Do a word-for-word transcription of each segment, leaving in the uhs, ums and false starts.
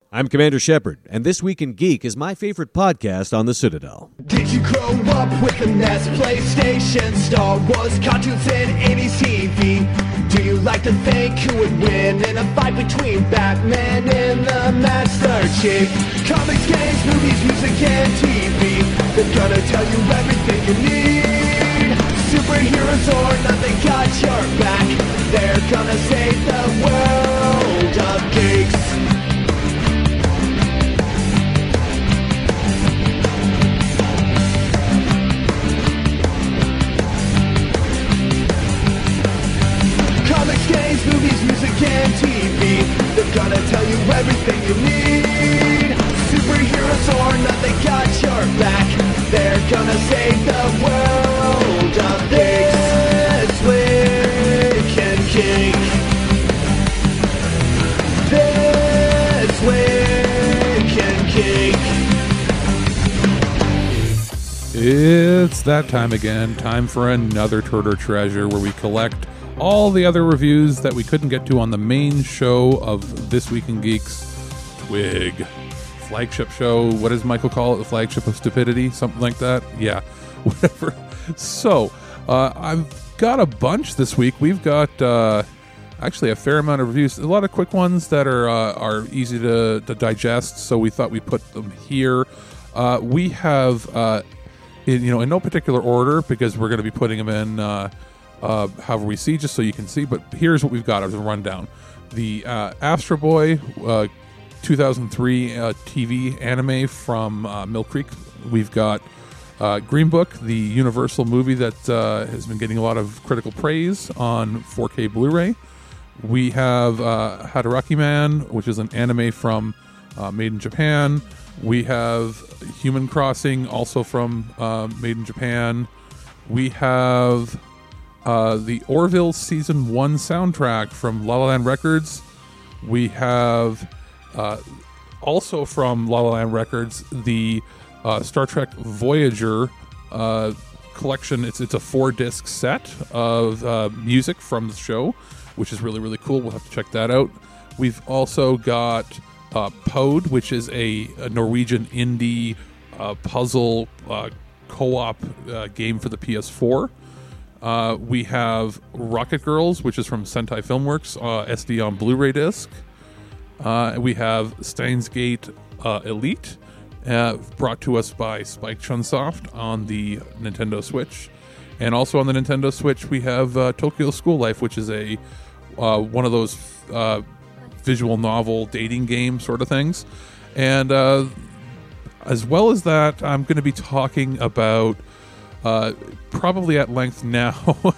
I'm Commander Shepard, and This Week in Geek is my favorite podcast on the Citadel. Did you grow up with the N E S, PlayStation, Star Wars, cartoons, and eighties T V? Do you like to think who would win in a fight between Batman and the Master Chief? Comics, games, movies, music, and T V. They're gonna tell you everything you need. Superheroes or nothing, got your back. They're gonna save the world of geeks. Comics, games, movies, music, and T V. They're gonna tell you everything you need. Superheroes or nothing, got your back. They're gonna save the world of This Week in Geek. This Week in Geek. It's that time again. Time for another Turd or Treasure, where we collect all the other reviews that we couldn't get to on the main show of This Week in Geeks, Twig. Flagship show. What does Michael call it? The flagship of stupidity? Something like that? Yeah, whatever. So, uh, I've got a bunch this week. We've got uh, actually a fair amount of reviews. A lot of quick ones that are uh, are easy to, to digest, so we thought we'd put them here. Uh, we have, uh, in, you know, in no particular order, because we're going to be putting them in uh, Uh, however we see, just so you can see. But here's what we've got as a rundown. The uh, Astro Boy uh, two thousand three uh, T V anime from uh, Mill Creek. We've got uh, Green Book, the Universal movie that uh, has been getting a lot of critical praise on four K Blu-ray. We have uh, Hadaraki Man, which is an anime from uh, Made in Japan. We have Human Crossing, also from uh, Made in Japan. We have Uh, the Orville Season one soundtrack from La La Land Records. We have uh, also from La La Land Records the uh, Star Trek Voyager uh, collection. It's it's a four disc set of uh, music from the show, which is really, really cool. We'll have to check that out. We've also got uh, Pode, which is a, a Norwegian indie uh, puzzle uh, co-op uh, game for the P S four. Uh, we have Rocket Girls, which is from Sentai Filmworks, uh, S D on Blu-ray disc. Uh, we have Steins Gate uh, Elite, uh, brought to us by Spike Chunsoft on the Nintendo Switch. And also on the Nintendo Switch, we have uh, Tokyo School Life, which is a uh, one of those uh, visual novel dating game sort of things. And uh, as well as that, I'm going to be talking about Uh, probably at length now,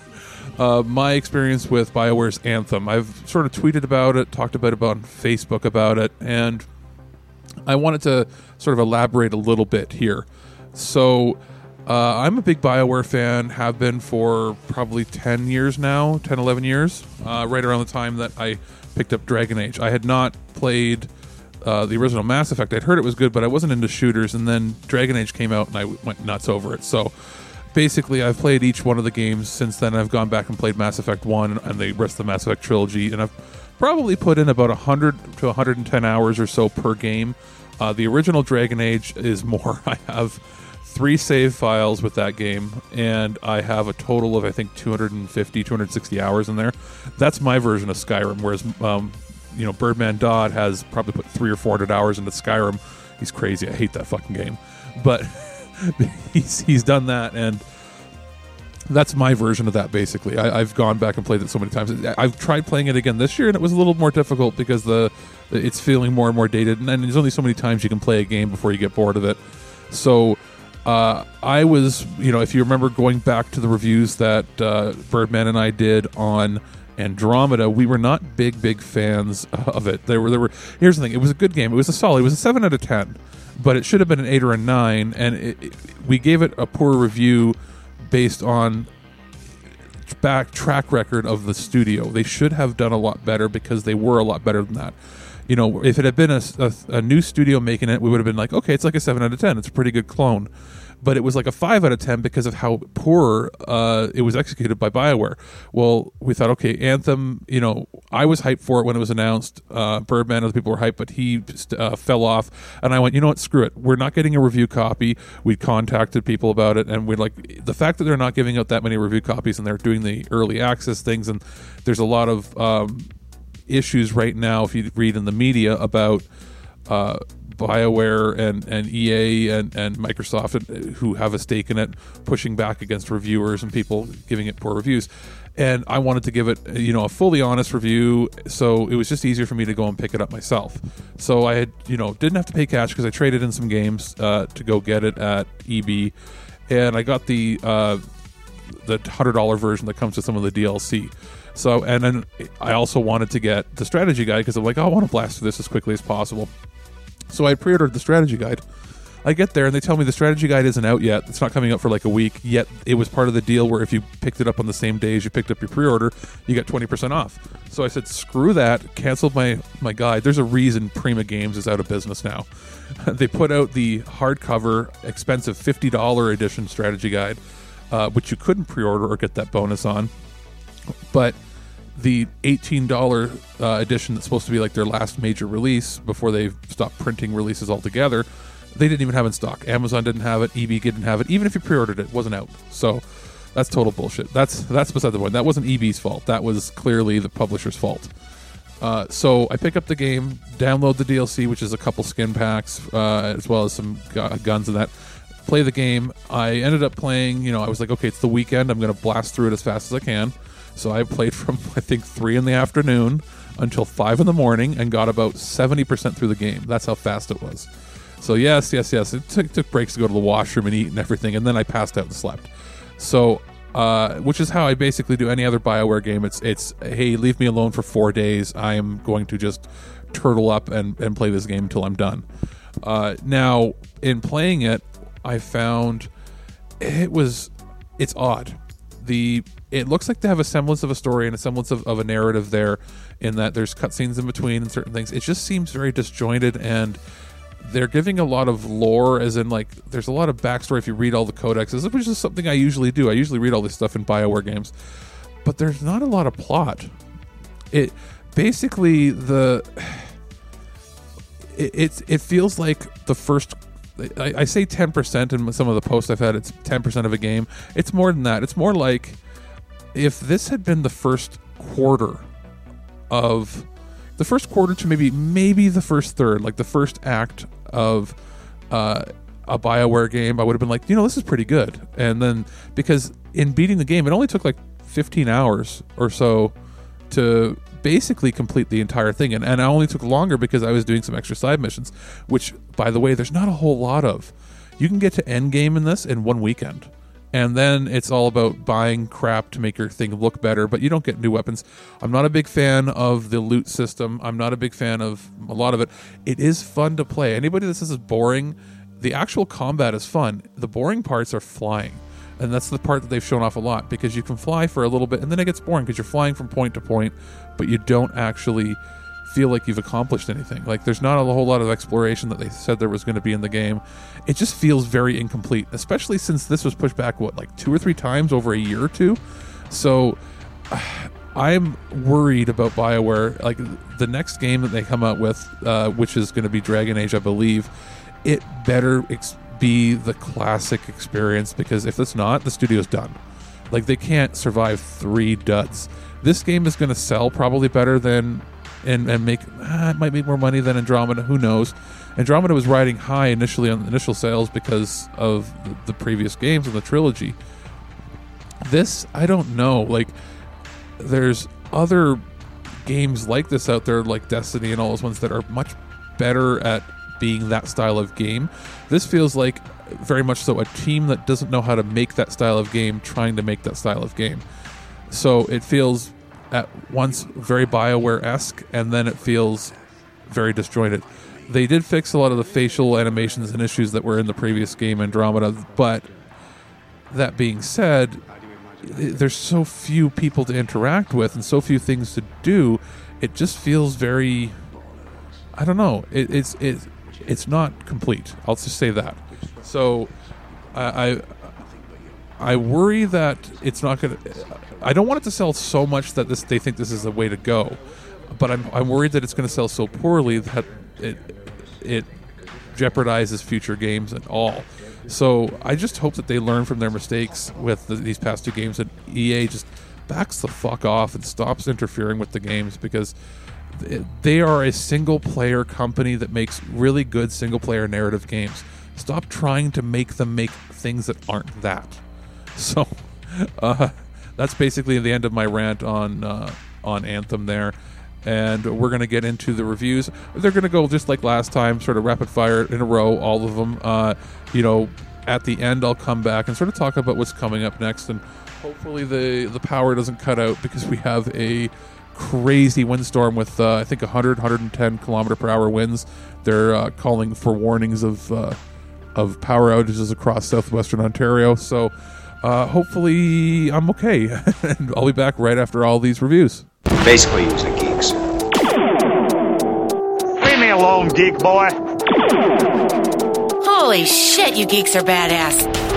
uh, my experience with BioWare's Anthem. I've sort of tweeted about it, talked about it on Facebook about it, and I wanted to sort of elaborate a little bit here. So, uh, I'm a big BioWare fan, have been for probably ten years now, ten, eleven years, uh, right around the time that I picked up Dragon Age. I had not played uh, the original Mass Effect. I'd heard it was good, but I wasn't into shooters, and then Dragon Age came out, and I went nuts over it. So, basically, I've played each one of the games since then. I've gone back and played Mass Effect one and the rest of the Mass Effect trilogy, and I've probably put in about one hundred to one hundred ten hours or so per game. Uh, the original Dragon Age is more. I have three save files with that game, and I have a total of, I think, two hundred fifty, two hundred sixty hours in there. That's my version of Skyrim, whereas, um, you know, Birdman Dodd has probably put three or four hundred hours into Skyrim. He's crazy. I hate that fucking game. But he's he's done that, and that's my version of that, basically. I, I've gone back and played it so many times. I've tried playing it again this year, and it was a little more difficult because the it's feeling more and more dated, and, and there's only so many times you can play a game before you get bored of it. So uh, I was, you know, if you remember going back to the reviews that uh, Birdman and I did on Andromeda, we were not big, big fans of it. There were, there were. Here's the thing: it was a good game. It was a solid. It was a seven out of ten. But it should have been an eight or a nine, and it, it, we gave it a poor review based on back track record of the studio. They should have done a lot better because they were a lot better than that. You know, if it had been a, a, a new studio making it, we would have been like, okay, it's like a seven out of ten. It's a pretty good clone. but it was like a five out of ten because of how poor uh, it was executed by BioWare. Well, we thought, okay, Anthem, you know, I was hyped for it when it was announced. Uh, Birdman, other people were hyped, but he uh, fell off. And I went, you know what, screw it. We're not getting a review copy. We contacted people about it, and we're like, the fact that they're not giving out that many review copies and they're doing the early access things, and there's a lot of um, issues right now, if you read in the media, about uh, BioWare and, and E A and, and Microsoft, who have a stake in it, pushing back against reviewers and people giving it poor reviews. And I wanted to give it, you know, a fully honest review, so it was just easier for me to go and pick it up myself. So I had, you know, didn't have to pay cash because I traded in some games uh, to go get it at E B, and I got the uh, the one hundred dollars version that comes with some of the D L C. So, and then I also wanted to get the strategy guide because I'm like, oh, I want to blast through this as quickly as possible. So I pre-ordered the strategy guide. I get there and they tell me the strategy guide isn't out yet. It's not coming out for like a week. Yet it was part of the deal where if you picked it up on the same day as you picked up your pre-order, you get twenty percent off. So I said, screw that, canceled my, my guide. There's a reason Prima Games is out of business now. They put out the hardcover, expensive fifty dollars edition strategy guide, uh, which you couldn't pre-order or get that bonus on. But the eighteen dollars uh, edition that's supposed to be like their last major release before they stopped printing releases altogether, they didn't even have in stock. Amazon didn't have it. E B didn't have it. Even if you pre-ordered it, it wasn't out. So that's total bullshit. That's that's beside the point. That wasn't E B's fault. That was clearly the publisher's fault. Uh, so I pick up the game, download the D L C, which is a couple skin packs, uh, as well as some gu- guns and that. Play the game. I ended up playing, you know, I was like, okay, it's the weekend. I'm going to blast through it as fast as I can. So I played from, I think, three in the afternoon until five in the morning and got about seventy percent through the game. That's how fast it was. So yes, yes, yes. It took, took breaks to go to the washroom and eat and everything, and then I passed out and slept. So, uh, which is how I basically do any other BioWare game. It's, it's hey, leave me alone for four days. I am going to just turtle up and, and play this game until I'm done. Uh, now, in playing it, I found it was, it's odd. The it looks like they have a semblance of a story and a semblance of, of a narrative there, in that there's cutscenes in between and certain things. It just seems very disjointed, and they're giving a lot of lore, as in like there's a lot of backstory if you read all the codexes, which is something I usually do. I usually read all this stuff in BioWare games, but there's not a lot of plot. It basically the it it, it feels like the first. I, I say ten percent in some of the posts I've had. It's ten percent of a game. It's more than that. It's more like if this had been the first quarter of the first quarter to maybe maybe the first third, like the first act of uh, a BioWare game, I would have been like, you know, this is pretty good. And then because in beating the game, it only took like fifteen hours or so to basically complete the entire thing, and, and I only took longer because I was doing some extra side missions, which, by the way, there's not a whole lot of. You can get to end game in this in one weekend, and then it's all about buying crap to make your thing look better, but you don't get new weapons. I'm not a big fan of the loot system. I'm not a big fan of a lot of it. It is fun to play. Anybody that says it's boring, the actual combat is fun. The boring parts are flying. And that's the part that they've shown off a lot, because you can fly for a little bit and then it gets boring because you're flying from point to point, but you don't actually feel like you've accomplished anything. Like there's not a whole lot of exploration that they said there was going to be in the game. It just feels very incomplete, especially since this was pushed back, what, like two or three times over a year or two? So uh, I'm worried about BioWare. Like the next game that they come out with, uh, which is going to be Dragon Age, I believe, it better ex- be the classic experience, because if it's not, the studio's done. Like they can't survive three duds. This game is going to sell probably better than and and make ah, it might make more money than Andromeda, who knows. Andromeda was riding high initially on initial sales because of the, the previous games in the trilogy. This, I don't know. Like there's other games like this out there, like Destiny and all those ones, that are much better at being that style of game. This feels like very much so a team that doesn't know how to make that style of game trying to make that style of game. So it feels at once very BioWare-esque, and then it feels very disjointed. They did fix a lot of the facial animations and issues that were in the previous game, Andromeda, but that being said, there's so few people to interact with and so few things to do. It just feels very, I don't know, it, it's it, it's not complete. I'll just say that. So I, I I worry that it's not going to. I don't want it to sell so much that this they think this is the way to go, but I'm I'm worried that it's going to sell so poorly that it it jeopardizes future games and all. So I just hope that they learn from their mistakes with the, these past two games, and E A just backs the fuck off and stops interfering with the games, because they are a single player company that makes really good single player narrative games. Stop trying to make them make things that aren't that. So uh, that's basically the end of my rant on uh, on Anthem there. And we're going to get into the reviews. They're going to go just like last time, sort of rapid fire in a row, all of them. Uh, you know, at the end, I'll come back and sort of talk about what's coming up next. And hopefully the, the power doesn't cut out, because we have a crazy windstorm with, uh, I think, one hundred, one hundred ten kilometer per hour winds. They're uh, calling for warnings of, uh, of power outages across southwestern Ontario. So uh, hopefully I'm okay. And I'll be back right after all these reviews. Basically, he was a geek, sir. Leave me alone, geek boy. Holy shit, you geeks are badass.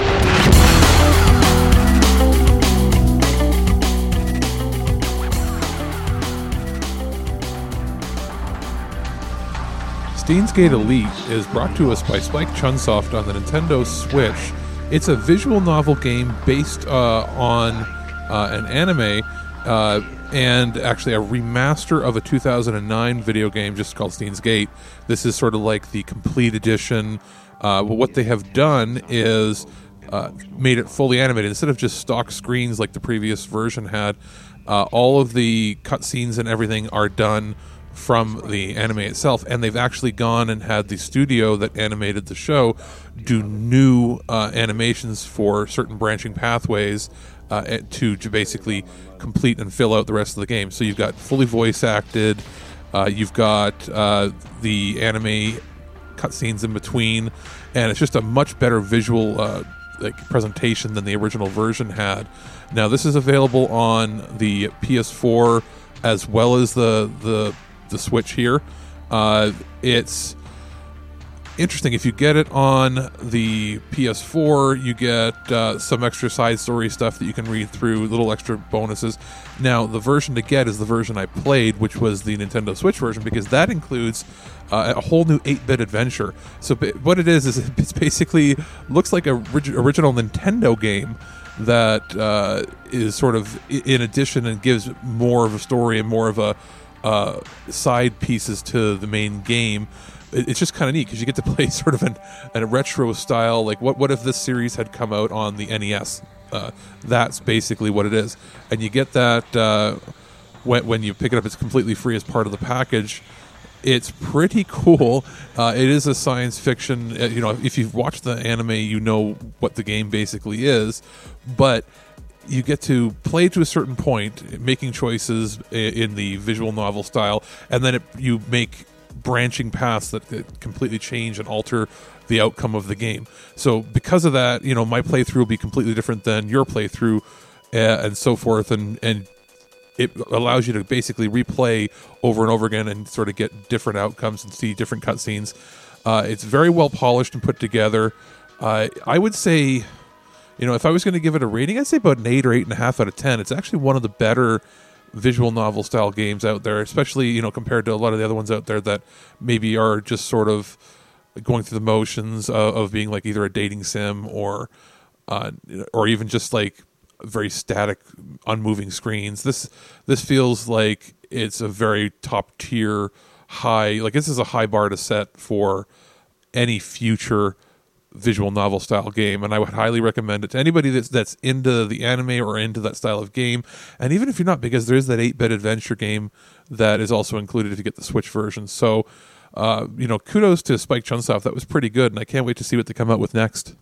Steins Gate Elite is brought to us by Spike Chunsoft on the Nintendo Switch. It's a visual novel game based uh, on uh, an anime, uh, and actually a remaster of a two thousand nine video game just called Steins Gate. This is sort of like the complete edition. Uh, but what they have done is uh, made it fully animated. Instead of just stock screens like the previous version had, uh, all of the cutscenes and everything are done from the anime itself, and they've actually gone and had the studio that animated the show do new uh, animations for certain branching pathways uh, to, to basically complete and fill out the rest of the game. So you've got fully voice acted, uh, you've got uh, the anime cutscenes in between, and it's just a much better visual uh, like presentation than the original version had. Now this is available on the P S four as well as the the the Switch here. Uh, it's interesting. If you get it on the P S four, you get uh, some extra side story stuff that you can read through, little extra bonuses. Now, the version to get is the version I played, which was the Nintendo Switch version, because that includes uh, a whole new eight-bit adventure. So what it is, is it's basically looks like a rig- original Nintendo game that uh, is sort of in addition and gives more of a story and more of a Uh, side pieces to the main game. It's just kind of neat because you get to play sort of an, a retro style, like what what if this series had come out on the N E S? Uh, that's basically what it is, and you get that uh, when when you pick it up. It's completely free as part of the package. It's pretty cool. Uh, it is a science fiction. Uh, you know, if you've watched the anime, you know what the game basically is, but you get to play to a certain point, making choices in the visual novel style, and then it, you make branching paths that, that completely change and alter the outcome of the game. So because of that, you know, my playthrough will be completely different than your playthrough, uh, and so forth, and, and it allows you to basically replay over and over again and sort of get different outcomes and see different cutscenes. Uh, it's very well polished and put together. Uh, I would say... You know, if I was going to give it a rating, I'd say about an eight or eight and a half out of ten. It's actually one of the better visual novel style games out there, especially, you know, compared to a lot of the other ones out there that maybe are just sort of going through the motions of, of being like either a dating sim or, uh, or even just like very static, unmoving screens. This this feels like it's a very top tier, high. Like this is a high bar to set for any future visual novel style game, and I would highly recommend it to anybody that's that's into the anime or into that style of game. And even if you're not, because there is that eight-bit adventure game that is also included if you get the Switch version. So uh, you know, kudos to Spike Chunsoft. That was pretty good, and I can't wait to see what they come out with next.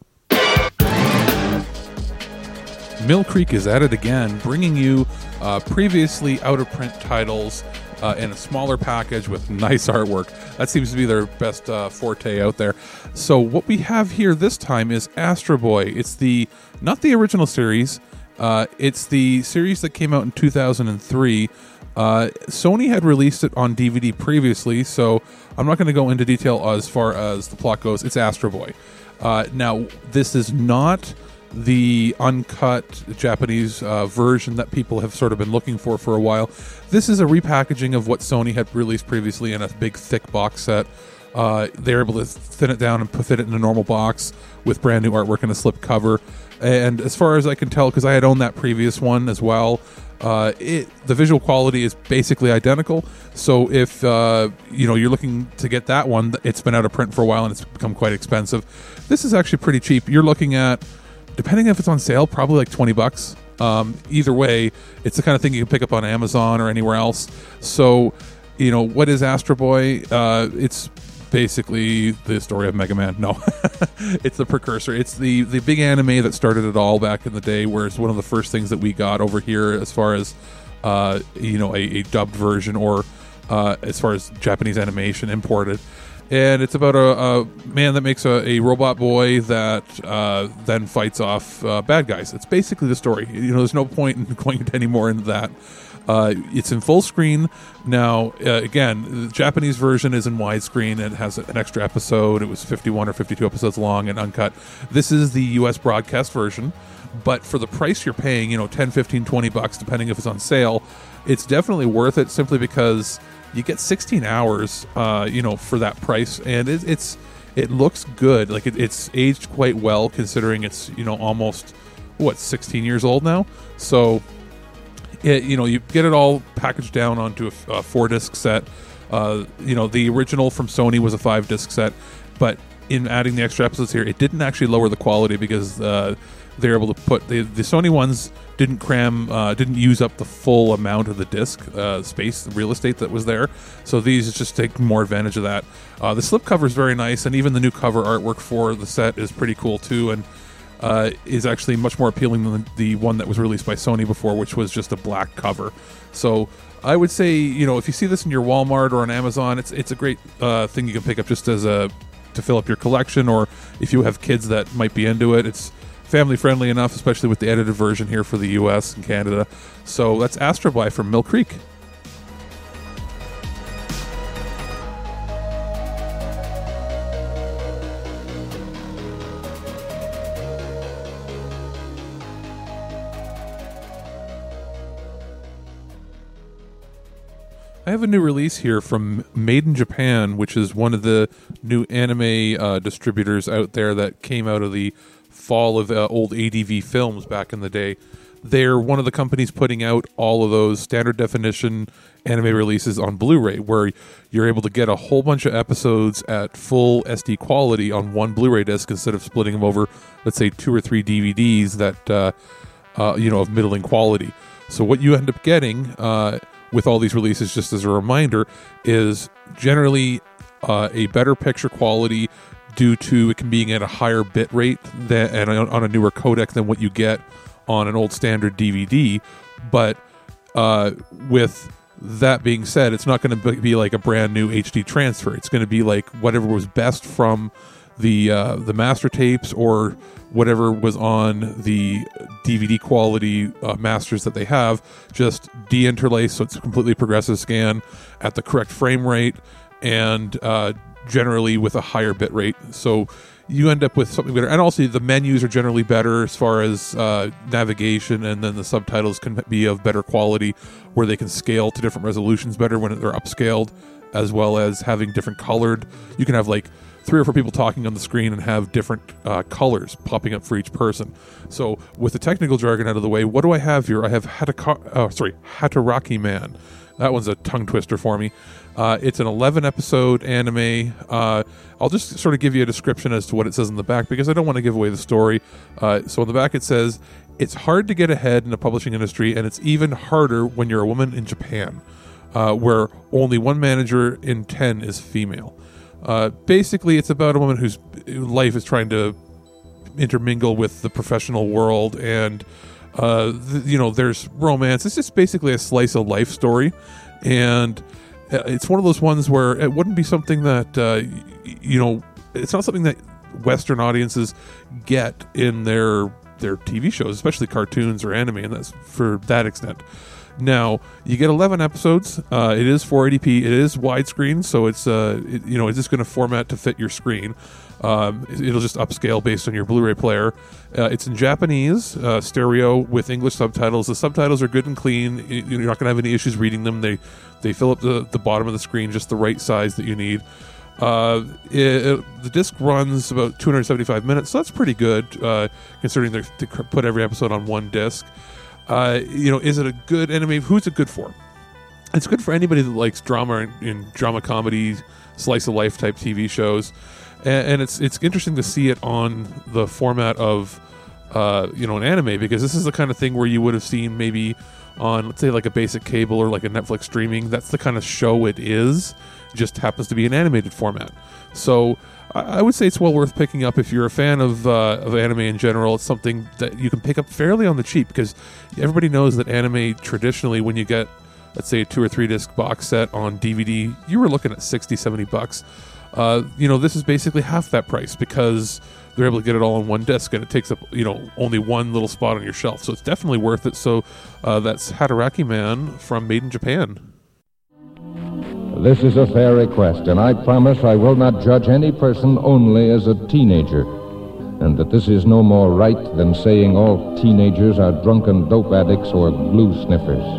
Mill Creek is at it again, bringing you uh, previously out-of-print titles Uh, in a smaller package with nice artwork. That seems to be their best uh, forte out there. So what we have here this time is Astro Boy. It's the not the original series. Uh, it's the series that came out in two thousand three Uh, Sony had released it on D V D previously, so I'm not going to go into detail as far as the plot goes. It's Astro Boy. Uh, now, this is not the uncut Japanese uh, version that people have sort of been looking for for a while. This is a repackaging of what Sony had released previously in a big, thick box set. Uh, they're able to thin it down and fit it in a normal box with brand new artwork and a slip cover. And as far as I can tell, because I had owned that previous one as well, uh, it the visual quality is basically identical. So if uh, you know you're looking to get that one, it's been out of print for a while and it's become quite expensive. This is actually pretty cheap. You're looking at, depending if it's on sale, probably like twenty bucks. Um, either way, it's the kind of thing you can pick up on Amazon or anywhere else. So, you know, what is Astro Boy? Uh, it's basically the story of Mega Man. No, it's the precursor. It's the, the big anime that started it all back in the day, where it's one of the first things that we got over here as far as, uh, you know, a, a dubbed version or uh, as far as Japanese animation imported. And it's about a, a man that makes a, a robot boy that uh, then fights off uh, bad guys. It's basically the story. You know, there's no point in going any more into that. Uh, it's in full screen now. Uh, again, the Japanese version is in widescreen. It has an extra episode. It was fifty-one or fifty-two episodes long and uncut. This is the U S broadcast version, but for the price you're paying, you know, ten, fifteen, twenty bucks, depending if it's on sale, it's definitely worth it simply because you get sixteen hours, uh, you know, for that price, and it, it's it looks good. Like it, it's aged quite well, considering it's, you know, almost what sixteen years old now. So, it, you know, you get it all packaged down onto a, a four disc set. Uh, you know, the original from Sony was a five disc set, but in adding the extra episodes here, it didn't actually lower the quality because uh, they're able to put the, the Sony ones didn't cram, uh, didn't use up the full amount of the disc uh, space, the real estate that was there. So these just take more advantage of that. Uh, the slipcover is very nice, and even the new cover artwork for the set is pretty cool too, and uh, is actually much more appealing than the one that was released by Sony before, which was just a black cover. So I would say, you know, if you see this in your Walmart or on Amazon, it's it's a great uh, thing you can pick up just as a to fill up your collection, or if you have kids that might be into it. It's family friendly enough, especially with the edited version here for the U S and Canada. So that's Astro Boy from Mill Creek. I have a new release here from Made in Japan, which is one of the new anime uh, distributors out there that came out of the fall of uh, old A D V films back in the day. They're one of the companies putting out all of those standard definition anime releases on Blu-ray, where you're able to get a whole bunch of episodes at full S D quality on one Blu-ray disc instead of splitting them over, let's say, two or three D V Ds that uh, uh, you know, of middling quality. So what you end up getting uh, with all these releases, just as a reminder, is generally uh, a better picture quality due to it can being at a higher bit rate than, and on a newer codec than what you get on an old standard D V D. But uh, with that being said, it's not going to be like a brand new H D transfer. It's going to be like whatever was best from the uh, the master tapes or whatever was on the D V D quality uh, masters that they have, just de-interlaced, so it's a completely progressive scan at the correct frame rate, and uh, generally with a higher bit rate. So you end up with something better. And also the menus are generally better as far as uh, navigation, and then the subtitles can be of better quality where they can scale to different resolutions better when they're upscaled, as well as having different colored. You can have like three or four people talking on the screen and have different uh, colors popping up for each person. So with the technical jargon out of the way, what do I have here? I have Hataka- oh, sorry, Hataraki Man. That one's a tongue twister for me. Uh, it's an eleven episode anime. Uh, I'll just sort of give you a description as to what it says in the back, because I don't want to give away the story. Uh, so in the back it says, it's hard to get ahead in the publishing industry, and it's even harder when you're a woman in Japan, uh, where only one manager in ten is female. Uh, basically, it's about a woman whose life is trying to intermingle with the professional world, and uh, th- you know, there's romance. It's just basically a slice of life story, and it's one of those ones where it wouldn't be something that uh, you know, it's not something that Western audiences get in their their T V shows, especially cartoons or anime, and that's for that extent. Now, you get eleven episodes. Uh, it is four eighty p. It is widescreen, so it's uh, it, you know, it's just going to format to fit your screen. Um, it'll just upscale based on your Blu-ray player. Uh, it's in Japanese, uh, stereo with English subtitles. The subtitles are good and clean. You're not going to have any issues reading them. They they fill up the, the bottom of the screen just the right size that you need. Uh, it, it, the disc runs about two hundred seventy-five minutes, so that's pretty good, uh, considering they put every episode on one disc. Uh, you know, is it a good anime? Who's it good for? It's good for anybody that likes drama and, and drama comedy, slice of life type T V shows. And it's it's interesting to see it on the format of, uh, you know, an anime, because this is the kind of thing where you would have seen maybe on, let's say, like a basic cable or like a Netflix streaming. That's the kind of show it is. It just happens to be an animated format. So I, I would say it's well worth picking up if you're a fan of uh, of anime in general. It's something that you can pick up fairly on the cheap, because everybody knows that anime traditionally, when you get, let's say, a two or three disc box set on D V D, you were looking at sixty, seventy bucks. Uh, you know, this is basically half that price because they're able to get it all on one disc, and it takes up, you know, only one little spot on your shelf. So it's definitely worth it. So uh, that's Hataraki Man from Made in Japan. This is a fair request, and I promise I will not judge any person only as a teenager, and that this is no more right than saying all teenagers are drunken dope addicts or glue sniffers.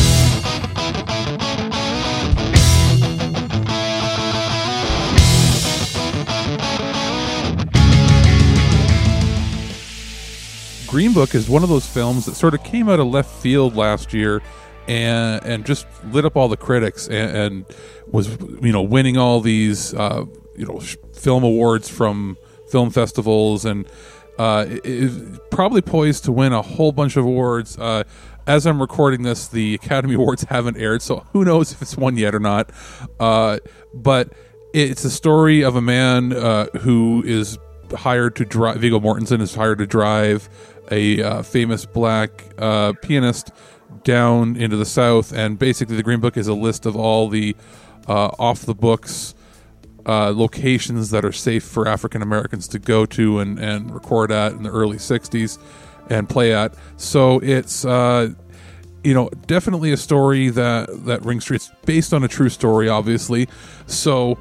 Green Book is one of those films that sort of came out of left field last year and and just lit up all the critics and, and was, you know, winning all these uh, you know sh- film awards from film festivals, and uh, is probably poised to win a whole bunch of awards. Uh, as I'm recording this, the Academy Awards haven't aired, so who knows if it's won yet or not. Uh, but it's a story of a man uh, who is hired to drive. Viggo Mortensen is hired to drive a uh, famous black uh, pianist down into the South, and basically the Green Book is a list of all the uh, off the books uh, locations that are safe for African Americans to go to and, and record at in the early sixties and play at. So it's uh, you know, definitely a story that that rings true. It's based on a true story, obviously. So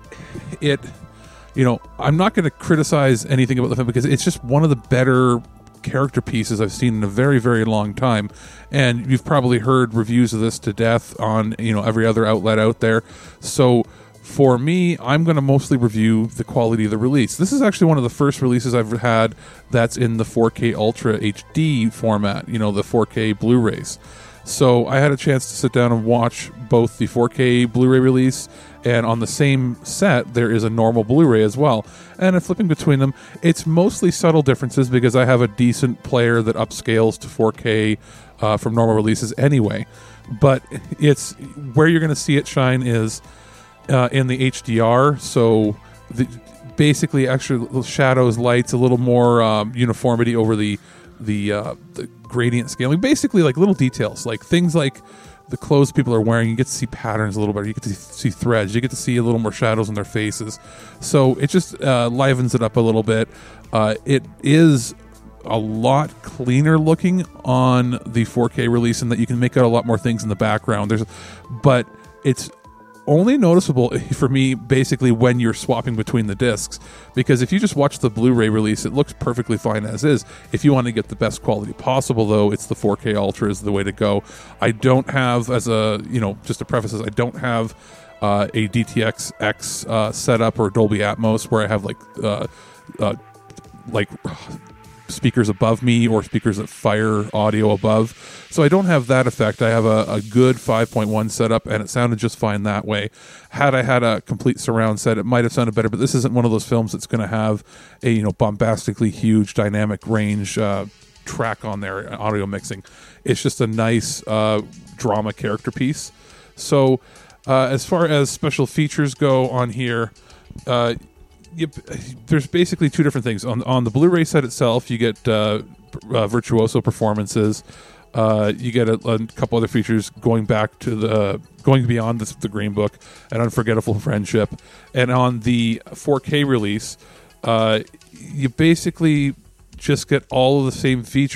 it, you know, I'm not going to criticize anything about the film because it's just one of the better character pieces I've seen in a very, very long time. And you've probably heard reviews of this to death on, you know, every other outlet out there. So for me, I'm going to mostly review the quality of the release. This is actually one of the first releases I've had that's in the four K Ultra H D format, you know, the four K Blu-rays. So I had a chance to sit down and watch both the four K Blu-ray release, and on the same set there is a normal Blu-ray as well. And I'm flipping between them. It's mostly subtle differences because I have a decent player that upscales to four K uh, from normal releases anyway. But it's where you're going to see it shine is uh, in the H D R. So the, basically extra little shadows, lights, a little more um, uniformity over the the, uh, the gradient scaling. Basically like little details, like things like the clothes people are wearing, you get to see patterns a little better. You get to see threads. You get to see a little more shadows on their faces. So it just uh, livens it up a little bit. Uh, it is a lot cleaner looking on the four K release, and that you can make out a lot more things in the background. There's, but it's only noticeable for me basically when you're swapping between the discs, because if you just watch the Blu-ray release, it looks perfectly fine as is. If you want to get the best quality possible, though, it's the four K Ultra is the way to go. I don't have, as a, you know, just to preface this, I don't have uh, a D T X X uh, setup or Dolby Atmos where I have like uh, uh, like speakers above me or speakers that fire audio above. So I don't have that effect. I have a, a good five point one setup, and it sounded just fine that way. Had I had a complete surround set, it might have sounded better, but this isn't one of those films that's going to have a, you know, bombastically huge dynamic range uh, track on there, audio mixing. It's just a nice uh, drama character piece. So uh, as far as special features go on here, uh, Yep, there's basically two different things. On on the Blu-ray set itself, you get uh, uh, virtuoso performances. Uh, you get a, a couple other features going back to the going beyond the, the Green Book, an unforgettable friendship. And on the four K release, uh, you basically just get all of the same features,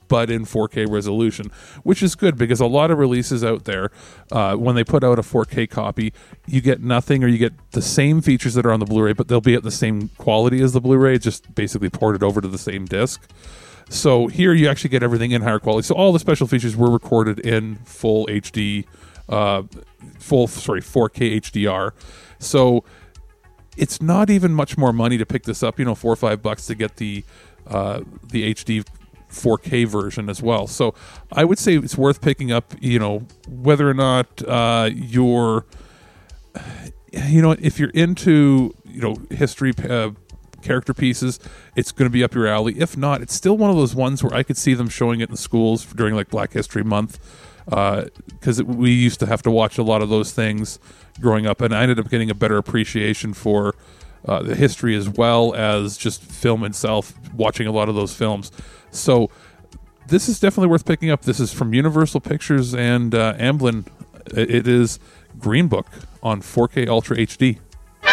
but in four K resolution, which is good because a lot of releases out there, uh, when they put out a four K copy, you get nothing, or you get the same features that are on the Blu-ray, but they'll be at the same quality as the Blu-ray, just basically ported over to the same disc. So here you actually get everything in higher quality. So all the special features were recorded in full H D, uh, full sorry four K H D R. So it's not even much more money to pick this up. You know, four or five bucks to get the uh, the H D four K version as well. So I would say it's worth picking up. You know, whether or not uh, you're, you know, if you're into you know history. Uh, character pieces, it's going to be up your alley. If not, it's still one of those ones where I could see them showing it in schools during like Black History Month, because uh, we used to have to watch a lot of those things growing up, and I ended up getting a better appreciation for uh, the history as well as just film itself, watching a lot of those films. So this is definitely worth picking up. This is from Universal Pictures and uh, Amblin. It is Green Book on four K Ultra H D.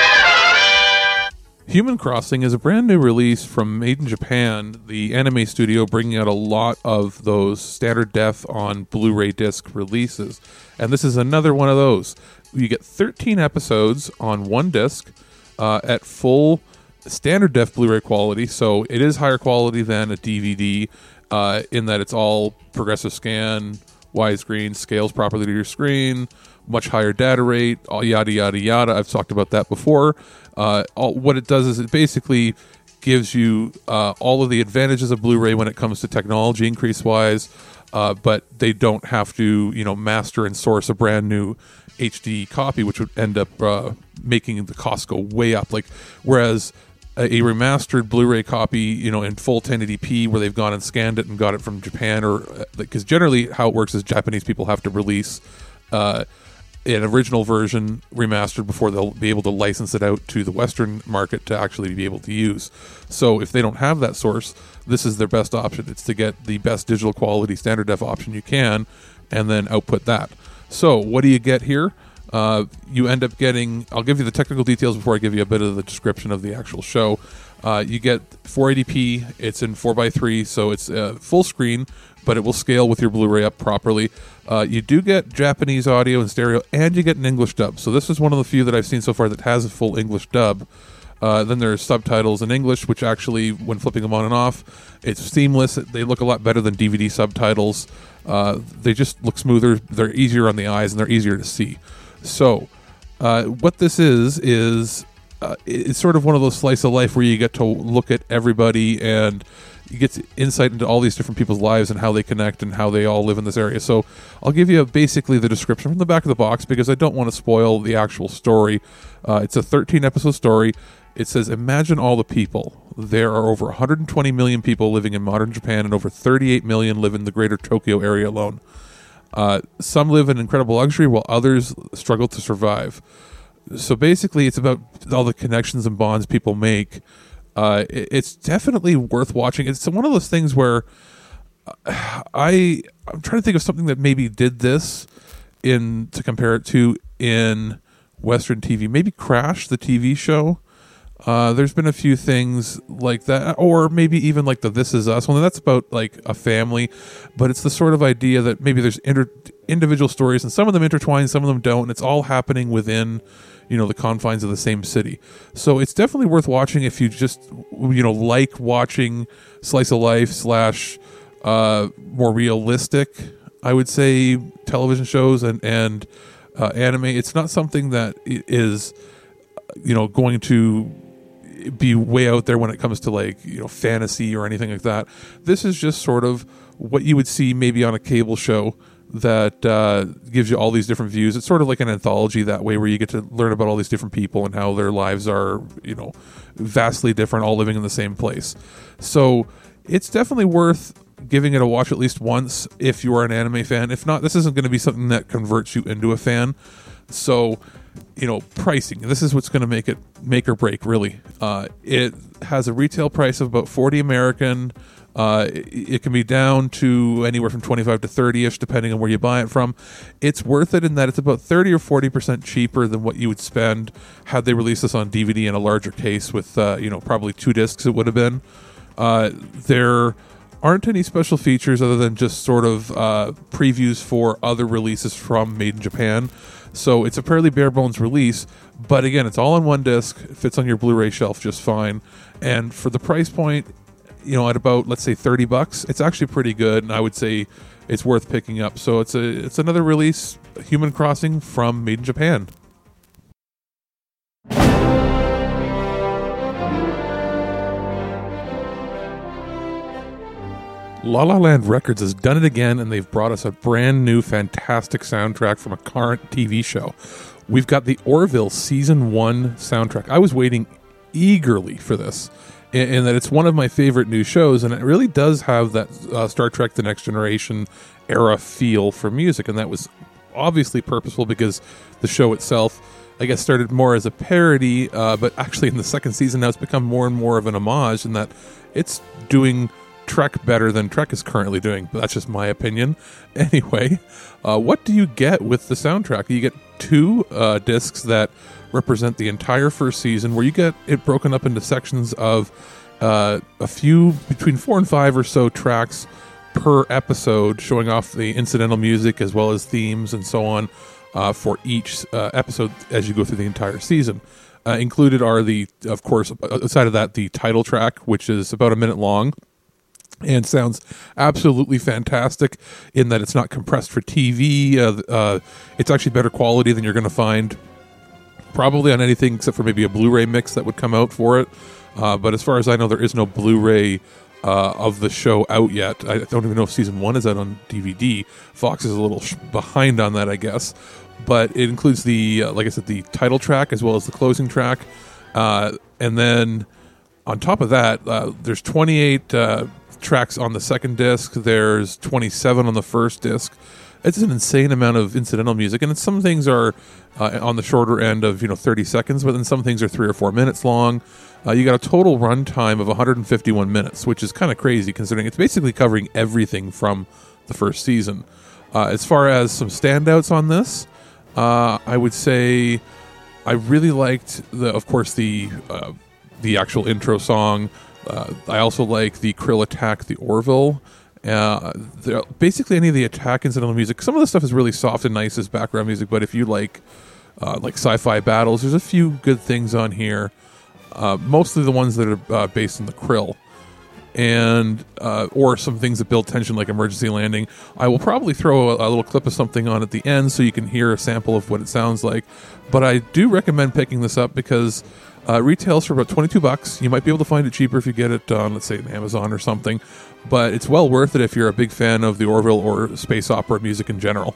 Human Crossing is a brand new release from Made in Japan, the anime studio bringing out a lot of those standard def on Blu-ray disc releases. And this is another one of those. You get thirteen episodes on one disc uh, at full standard def Blu-ray quality, so it is higher quality than a D V D uh, in that it's all progressive scan, widescreen, scales properly to your screen, much higher data rate, all yada, yada, yada. I've talked about that before. Uh, all, what it does is it basically gives you uh, all of the advantages of Blu-ray when it comes to technology increase-wise, uh, but they don't have to, you know, master and source a brand new H D copy, which would end up uh, making the cost go way up. Like, whereas a, a remastered Blu-ray copy, you know, in full ten eighty p, where they've gone and scanned it and got it from Japan, or because uh, generally how it works is Japanese people have to release Uh, an original version remastered before they'll be able to license it out to the Western market to actually be able to use. So if they don't have that source, this is their best option. It's to get the best digital quality standard def option you can and then output that. So what do you get here? Uh, you end up getting, I'll give you the technical details before I give you a bit of the description of the actual show. Uh, you get four eighty p, it's in four by three, so it's uh, full screen, but it will scale with your Blu-ray up properly. Uh, you do get Japanese audio and stereo, and you get an English dub. So this is one of the few that I've seen so far that has a full English dub. Uh, then there's subtitles in English, which actually, when flipping them on and off, it's seamless. They look a lot better than D V D subtitles. Uh, they just look smoother. They're easier on the eyes, and they're easier to see. So uh, what this is, is uh, it's sort of one of those slice of life where you get to look at everybody and you get insight into all these different people's lives and how they connect and how they all live in this area. So I'll give you basically the description from the back of the box because I don't want to spoil the actual story. Uh, it's a thirteen episode story. It says, imagine all the people. There are over one hundred twenty million people living in modern Japan, and over thirty-eight million live in the greater Tokyo area alone. Uh, some live in incredible luxury while others struggle to survive. So basically it's about all the connections and bonds people make. Uh, it, it's definitely worth watching. It's one of those things where I, I'm trying to think of something that maybe did this in to compare it to in Western T V. Maybe Crash, the T V show. Uh, there's been a few things like that, or maybe even like the This Is Us one. That's about like a family, but it's the sort of idea that maybe there's inter- individual stories, and some of them intertwine, some of them don't, and it's all happening within, you know, the confines of the same city. So it's definitely worth watching if you just, you know, like watching slice of life slash uh, more realistic, I would say, television shows and and uh, anime. It's not something that is, you know, going to be way out there when it comes to like, you know, fantasy or anything like that. This is just sort of what you would see maybe on a cable show that uh, gives you all these different views. It's sort of like an anthology that way, where you get to learn about all these different people and how their lives are, you know, vastly different, all living in the same place. So it's definitely worth giving it a watch at least once if you are an anime fan. If not, this isn't going to be something that converts you into a fan. So, you know, pricing, this is what's going to make it make or break, really. Uh, it has a retail price of about forty American. Uh, it, it can be down to anywhere from twenty-five to thirty-ish, depending on where you buy it from. It's worth it in that it's about thirty or forty percent cheaper than what you would spend had they released this on D V D in a larger case with, uh, you know, probably two discs it would have been. Uh, there aren't any special features other than just sort of uh, previews for other releases from Made in Japan. So it's a fairly bare bones release, but again, it's all on one disc. It fits on your Blu-ray shelf just fine. And for the price point, you know, at about, let's say thirty bucks, it's actually pretty good, and I would say it's worth picking up. So it's a it's another release, Human Crossing from Made in Japan. La La Land Records has done it again, and they've brought us a brand new, fantastic soundtrack from a current T V show. We've got the Orville Season one soundtrack. I was waiting eagerly for this, in, in that it's one of my favorite new shows, and it really does have that uh, Star Trek The Next Generation era feel for music, and that was obviously purposeful because the show itself, I guess, started more as a parody, uh, but actually in the second season now it's become more and more of an homage in that it's doing Trek better than Trek is currently doing, but that's just my opinion. Anyway, uh, what do you get with the soundtrack? You get two uh, discs that represent the entire first season, where you get it broken up into sections of uh, a few, between four and five or so tracks per episode, showing off the incidental music as well as themes and so on uh, for each uh, episode as you go through the entire season. Uh, included are the, of course, aside of that, the title track, which is about a minute long and sounds absolutely fantastic in that it's not compressed for T V. Uh, uh, it's actually better quality than you're going to find probably on anything except for maybe a Blu-ray mix that would come out for it. Uh, but as far as I know, there is no Blu-ray uh, of the show out yet. I don't even know if season one is out on D V D. Fox is a little sh- behind on that, I guess. But it includes the, uh, like I said, the title track as well as the closing track. Uh, and then on top of that, uh, there's twenty-eight uh, tracks on the second disc. There's twenty-seven on the first disc. It's an insane amount of incidental music, and some things are uh, on the shorter end of, you know, thirty seconds, but then some things are three or four minutes long. Uh, you got a total runtime of one hundred fifty-one minutes, which is kind of crazy considering it's basically covering everything from the first season. Uh, as far as some standouts on this, uh, I would say I really liked the, of course, the uh, the actual intro song. Uh, I also like the Krill Attack the Orville. Uh, basically, any of the attack incidental music. Some of the stuff is really soft and nice as background music, but if you like uh, like sci-fi battles, there's a few good things on here. Uh, mostly the ones that are uh, based on the Krill, and uh, or some things that build tension, like Emergency Landing. I will probably throw a, a little clip of something on at the end so you can hear a sample of what it sounds like. But I do recommend picking this up because Uh, retails for about twenty-two bucks. You might be able to find it cheaper if you get it on, let's say, Amazon or something. But it's well worth it if you're a big fan of the Orville or space opera music in general.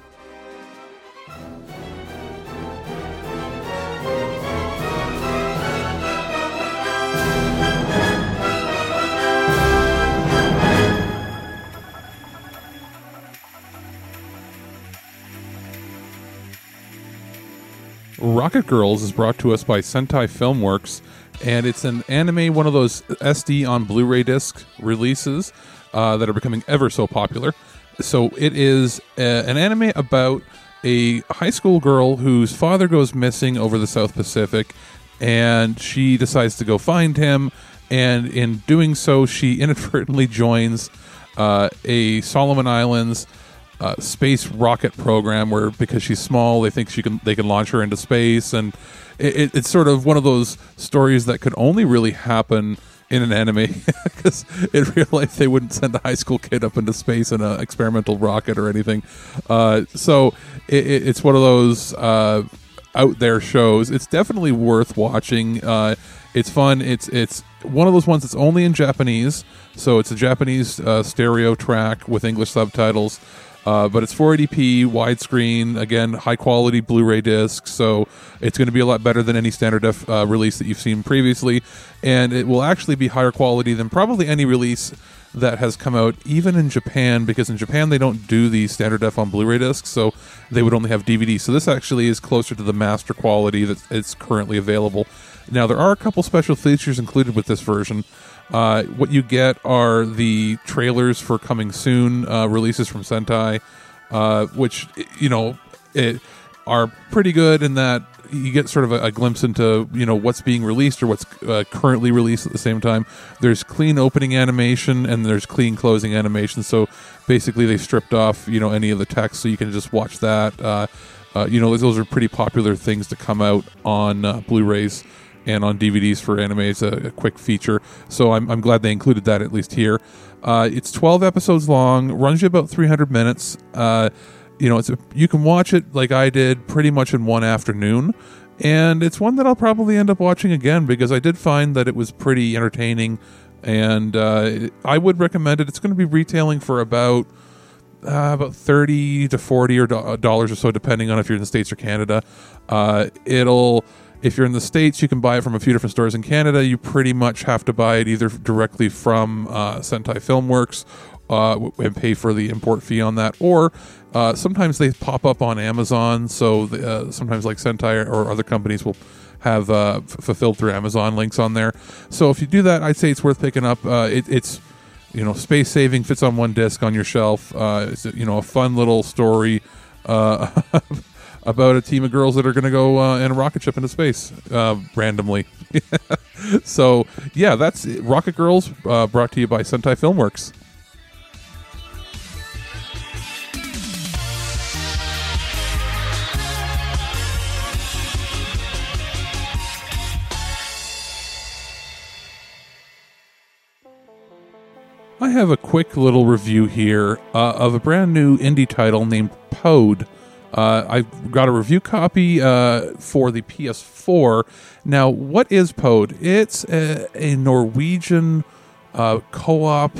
Rocket Girls is brought to us by Sentai Filmworks, and it's an anime, one of those S D on Blu-ray disc releases uh, that are becoming ever so popular. So it is a, an anime about a high school girl whose father goes missing over the South Pacific, and she decides to go find him, and in doing so, she inadvertently joins uh, a Solomon Islands Uh, space rocket program where, because she's small, they think she can they can launch her into space, and it, it, it's sort of one of those stories that could only really happen in an anime because in real life they wouldn't send a high school kid up into space in an experimental rocket or anything. Uh, so it, it, it's one of those uh, out there shows. It's definitely worth watching. Uh, it's fun. It's it's one of those ones that's only in Japanese, so it's a Japanese uh, stereo track with English subtitles. Uh, but it's four eighty p, widescreen, again, high-quality Blu-ray disc, so it's going to be a lot better than any standard def uh, release that you've seen previously, and it will actually be higher quality than probably any release that has come out, even in Japan, because in Japan they don't do the standard def on Blu-ray discs, so they would only have D V D. So this actually is closer to the master quality that it's currently available. Now, there are a couple special features included with this version. Uh, what you get are the trailers for coming soon uh, releases from Sentai, uh, which, you know, it, are pretty good in that you get sort of a, a glimpse into, you know, what's being released or what's uh, currently released at the same time. There's clean opening animation and there's clean closing animation. So basically they stripped off, you know, any of the text, so you can just watch that. Uh, uh, you know, those are pretty popular things to come out on uh, Blu-rays and on D V Ds for anime. It's a, a quick feature. So I'm, I'm glad they included that at least here. Uh, it's twelve episodes long, runs you about three hundred minutes. Uh, you know, it's a, you can watch it like I did pretty much in one afternoon. And it's one that I'll probably end up watching again because I did find that it was pretty entertaining. And uh, I would recommend it. It's going to be retailing for about uh, about thirty to forty or do- dollars or so, depending on if you're in the States or Canada. Uh, it'll... If you're in the States, you can buy it from a few different stores. In Canada, you pretty much have to buy it either directly from uh, Sentai Filmworks uh, and pay for the import fee on that, or uh, sometimes they pop up on Amazon. So the, uh, sometimes like Sentai or other companies will have uh, f- fulfilled through Amazon links on there. So if you do that, I'd say it's worth picking up. Uh, it, it's you know space saving, fits on one disc on your shelf. Uh, it's you know a fun little story. Uh, about a team of girls that are going to go uh, in a rocket ship into space uh, randomly. So, yeah, that's it. Rocket Girls, uh, brought to you by Sentai Filmworks. I have a quick little review here uh, of a brand new indie title named Pode. Uh, I've got a review copy uh, for the P S four. Now, what is Pode? It's a, a Norwegian uh, co-op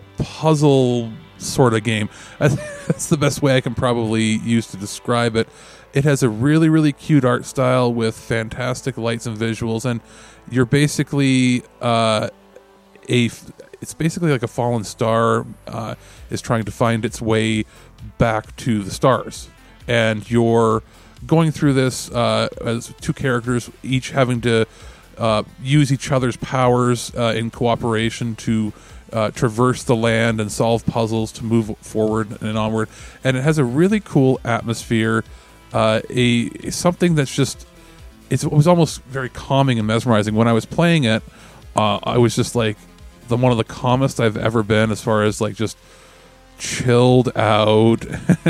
puzzle sort of game. That's the best way I can probably use to describe it. It has a really, really cute art style with fantastic lights and visuals, and you're basically uh, a... It's basically like a fallen star uh, is trying to find its way back to the stars. And you're going through this uh, as two characters, each having to uh, use each other's powers uh, in cooperation to uh, traverse the land and solve puzzles to move forward and onward. And it has a really cool atmosphere, uh, a something that's just, it's, it was almost very calming and mesmerizing. When I was playing it, uh, I was just like, the one of the calmest I've ever been as far as like just chilled out